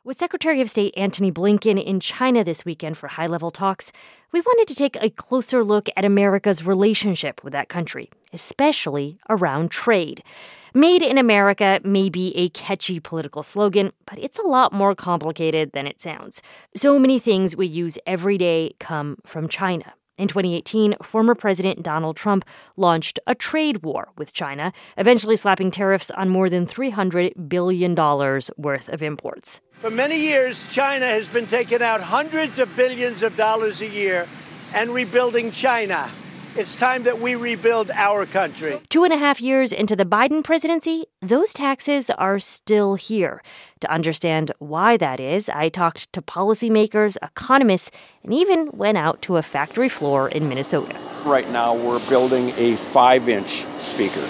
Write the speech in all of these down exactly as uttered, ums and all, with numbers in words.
With Secretary of State Antony Blinken in China this weekend for high-level talks, we wanted to take a closer look at America's relationship with that country, especially around trade. Made in America may be a catchy political slogan, but it's a lot more complicated than it sounds. So many things we use every day come from China. In twenty eighteen, former President Donald Trump launched a trade war with China, eventually slapping tariffs on more than three hundred billion dollars worth of imports. For many years, China has been taking out hundreds of billions of dollars a year and rebuilding China. It's time that we rebuild our country. Two and a half years into the Biden presidency, those taxes are still here. To understand why that is, I talked to policymakers, economists, and even went out to a factory floor in Minnesota. Right now, we're building a five-inch speaker.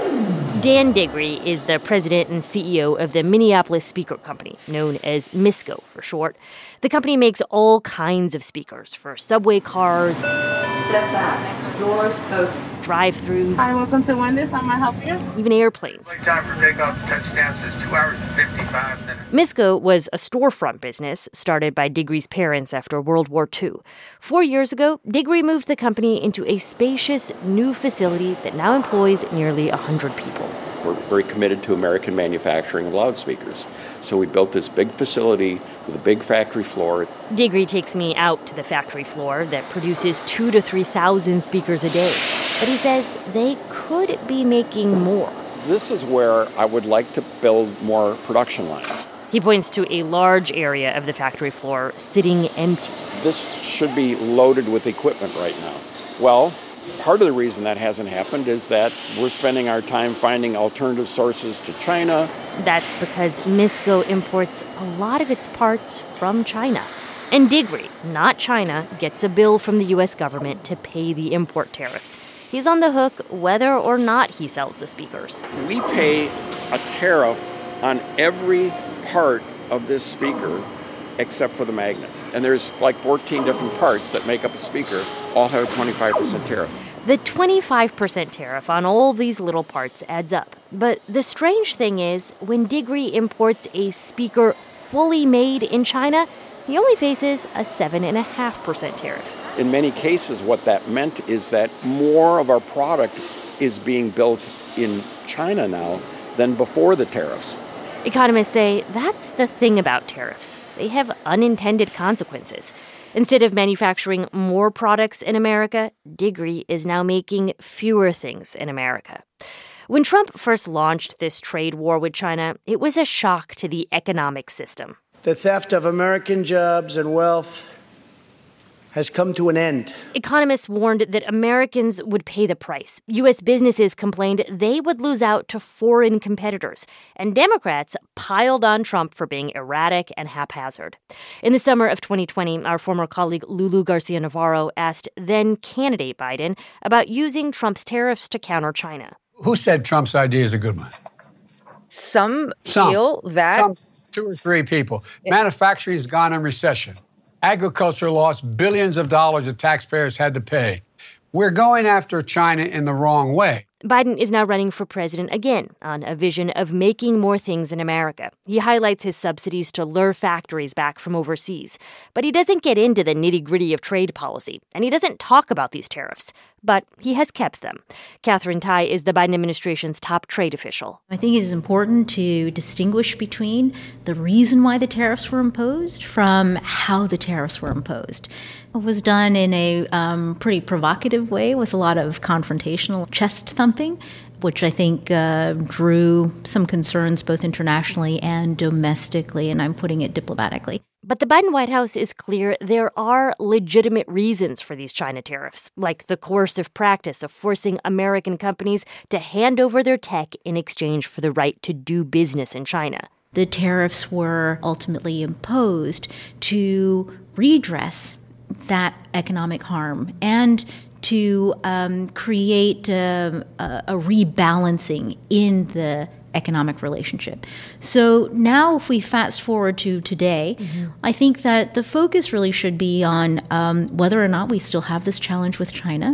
Dan Diggory is the president and C E O of the Minneapolis Speaker Company, known as MISCO for short. The company makes all kinds of speakers for subway cars, step back, doors closed, drive-thrus. Hi, welcome to Wendy's. How may I help you? Even airplanes. Wait time for takeoff to touchdown says two hours and fifty-five minutes. MISCO was a storefront business started by Diggory's parents after World War Two. Four years ago, Diggory moved the company into a spacious new facility that now employs nearly one hundred people. We're very committed to American manufacturing of loudspeakers. So we built this big facility with a big factory floor. Diggory takes me out to the factory floor that produces two to three thousand speakers a day. But he says they could be making more. This is where I would like to build more production lines. He points to a large area of the factory floor sitting empty. This should be loaded with equipment right now. Well, part of the reason that hasn't happened is that we're spending our time finding alternative sources to China. That's because MISCO imports a lot of its parts from China. And Diggory, not China, gets a bill from the U S government to pay the import tariffs. He's on the hook whether or not he sells the speakers. We pay a tariff on every part of this speaker except for the magnet. And there's like fourteen different parts that make up a speaker, all have a twenty-five percent tariff. The twenty-five percent tariff on all these little parts adds up. But the strange thing is, when Diggory imports a speaker fully made in China, he only faces a seven point five percent tariff. In many cases, what that meant is that more of our product is being built in China now than before the tariffs. Economists say that's the thing about tariffs. They have unintended consequences. Instead of manufacturing more products in America, Diggory is now making fewer things in America. When Trump first launched this trade war with China, it was a shock to the economic system. The theft of American jobs and wealth has come to an end. Economists warned that Americans would pay the price. U S businesses complained they would lose out to foreign competitors. And Democrats piled on Trump for being erratic and haphazard. In the summer of twenty twenty, our former colleague Lulu Garcia-Navarro asked then-candidate Biden about using Trump's tariffs to counter China. Who said Trump's idea is a good one? Some, Some feel that. Some, two or three people. Manufacturing's gone in recession. Agriculture lost billions of dollars that taxpayers had to pay. We're going after China in the wrong way. Biden is now running for president again on a vision of making more things in America. He highlights his subsidies to lure factories back from overseas. But he doesn't get into the nitty-gritty of trade policy, and he doesn't talk about these tariffs. But he has kept them. Katherine Tai is the Biden administration's top trade official. I think it is important to distinguish between the reason why the tariffs were imposed from how the tariffs were imposed. It was done in a um, pretty provocative way with a lot of confrontational chest thumping, which I think uh, drew some concerns both internationally and domestically, and I'm putting it diplomatically. But the Biden White House is clear there are legitimate reasons for these China tariffs, like the coercive practice of forcing American companies to hand over their tech in exchange for the right to do business in China. The tariffs were ultimately imposed to redress that economic harm and to um, create uh, a, a rebalancing in the economic relationship. So now if we fast forward to today, mm-hmm. I think that the focus really should be on um, whether or not we still have this challenge with China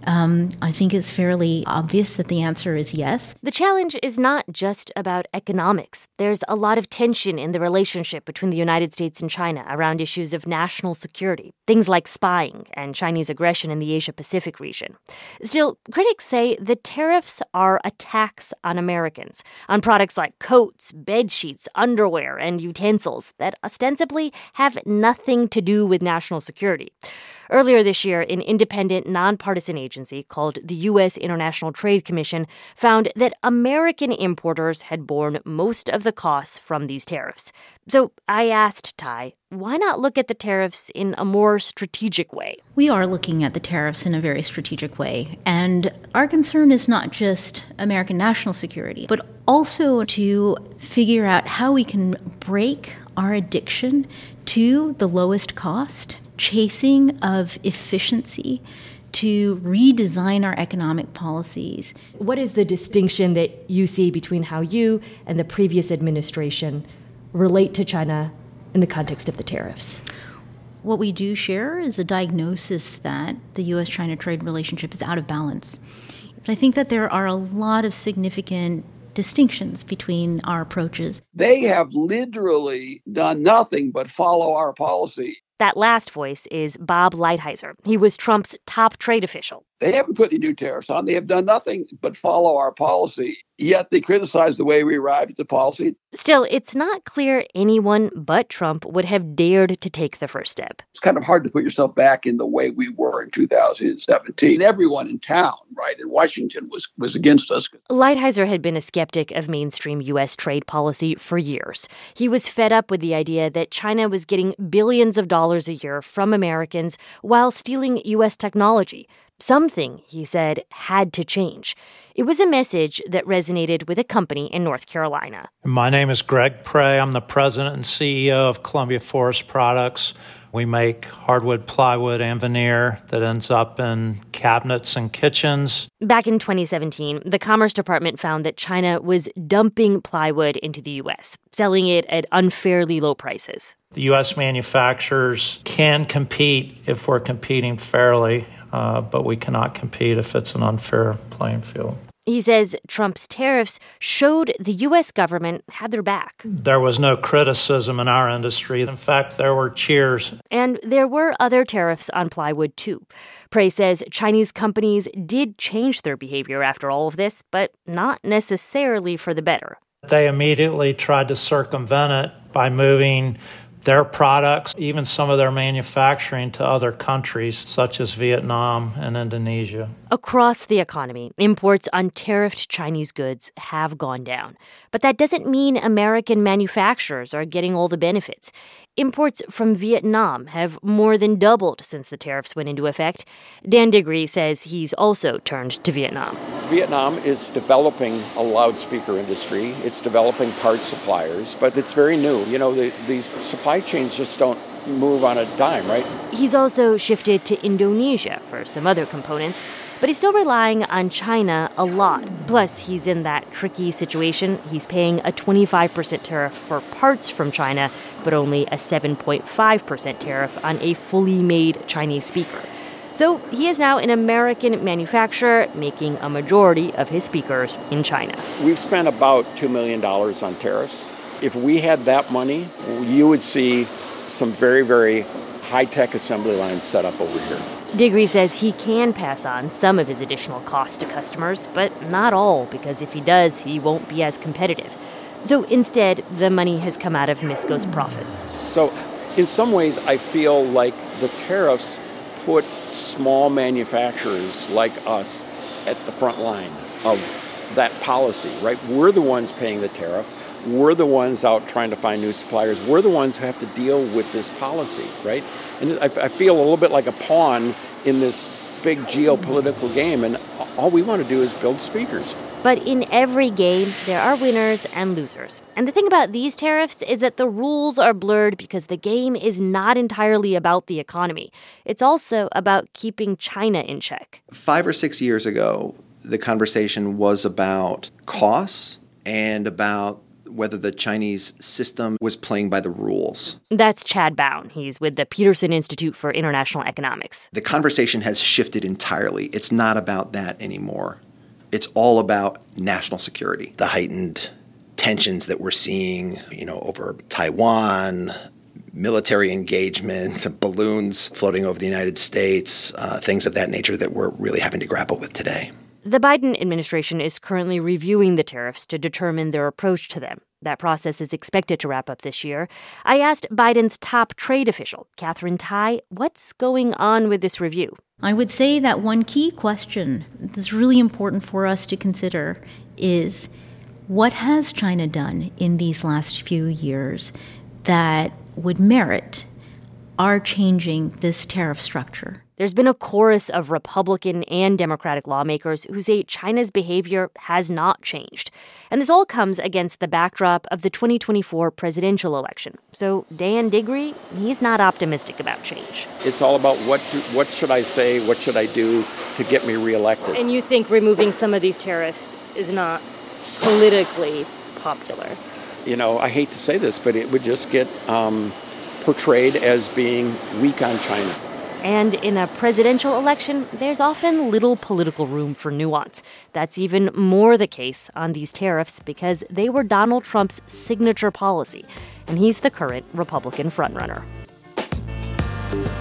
Um, I think it's fairly obvious that the answer is yes. The challenge is not just about economics. There's a lot of tension in the relationship between the United States and China around issues of national security, things like spying and Chinese aggression in the Asia-Pacific region. Still, critics say the tariffs are a tax on Americans, on products like coats, bed sheets, underwear, and utensils that ostensibly have nothing to do with national security. Earlier this year, an independent, nonpartisan agency called the U S International Trade Commission found that American importers had borne most of the costs from these tariffs. So I asked Ty, why not look at the tariffs in a more strategic way? We are looking at the tariffs in a very strategic way. And our concern is not just American national security, but also to figure out how we can break our addiction to the lowest cost, chasing of efficiency, to redesign our economic policies. What is the distinction that you see between how you and the previous administration relate to China in the context of the tariffs? What we do share is a diagnosis that the U S China trade relationship is out of balance. But I think that there are a lot of significant distinctions between our approaches. They have literally done nothing but follow our policy. That last voice is Bob Lighthizer. He was Trump's top trade official. They haven't put any new tariffs on. They have done nothing but follow our policy, yet they criticize the way we arrived at the policy. Still, it's not clear anyone but Trump would have dared to take the first step. It's kind of hard to put yourself back in the way we were in two thousand seventeen. Everyone in town, right, in Washington was, was against us. Lighthizer had been a skeptic of mainstream U S trade policy for years. He was fed up with the idea that China was getting billions of dollars a year from Americans while stealing U S technology. Something, he said, had to change. It was a message that resonated with a company in North Carolina. My name is Greg Prey. I'm the president and C E O of Columbia Forest Products. We make hardwood, plywood, and veneer that ends up in cabinets and kitchens. Back in twenty seventeen, the Commerce Department found that China was dumping plywood into the U S, selling it at unfairly low prices. The U S manufacturers can compete if we're competing fairly, uh, but we cannot compete if it's an unfair playing field. He says Trump's tariffs showed the U S government had their back. There was no criticism in our industry. In fact, there were cheers. And there were other tariffs on plywood, too. Prey says Chinese companies did change their behavior after all of this, but not necessarily for the better. They immediately tried to circumvent it by moving their products, even some of their manufacturing, to other countries such as Vietnam and Indonesia. Across the economy, imports on tariffed Chinese goods have gone down. But that doesn't mean American manufacturers are getting all the benefits. Imports from Vietnam have more than doubled since the tariffs went into effect. Dan Diggory says he's also turned to Vietnam. Vietnam is developing a loudspeaker industry. It's developing parts suppliers, but it's very new. You know, the, these supply chains just don't move on a dime, right? He's also shifted to Indonesia for some other components, but he's still relying on China a lot. Plus, he's in that tricky situation. He's paying a twenty-five percent tariff for parts from China, but only a seven point five percent tariff on a fully made Chinese speaker. So he is now an American manufacturer making a majority of his speakers in China. We've spent about two million dollars on tariffs. If we had that money, you would see some very, very high-tech assembly lines set up over here. Diggory says he can pass on some of his additional costs to customers, but not all, because if he does, he won't be as competitive. So instead, the money has come out of Misco's profits. So in some ways, I feel like the tariffs put small manufacturers like us at the front line of that policy, right? We're the ones paying the tariff. We're the ones out trying to find new suppliers. We're the ones who have to deal with this policy, right? And I, I feel a little bit like a pawn in this big geopolitical game, and all we want to do is build speakers. But in every game, there are winners and losers. And the thing about these tariffs is that the rules are blurred because the game is not entirely about the economy. It's also about keeping China in check. Five or six years ago, the conversation was about costs and about whether the Chinese system was playing by the rules. That's Chad Bown. He's with the Peterson Institute for International Economics. The conversation has shifted entirely. It's not about that anymore. It's all about national security. The heightened tensions that we're seeing, you know, over Taiwan, military engagement, balloons floating over the United States, uh, things of that nature that we're really having to grapple with today. The Biden administration is currently reviewing the tariffs to determine their approach to them. That process is expected to wrap up this year. I asked Biden's top trade official, Katherine Tai, what's going on with this review? I would say that one key question that's really important for us to consider is, what has China done in these last few years that would merit our changing this tariff structure? There's been a chorus of Republican and Democratic lawmakers who say China's behavior has not changed. And this all comes against the backdrop of the twenty twenty-four presidential election. So Dan Diggory, he's not optimistic about change. It's all about what do, what should I say, what should I do to get me reelected. And you think removing some of these tariffs is not politically popular? You know, I hate to say this, but it would just get um, portrayed as being weak on China. And in a presidential election, there's often little political room for nuance. That's even more the case on these tariffs because they were Donald Trump's signature policy, and he's the current Republican frontrunner.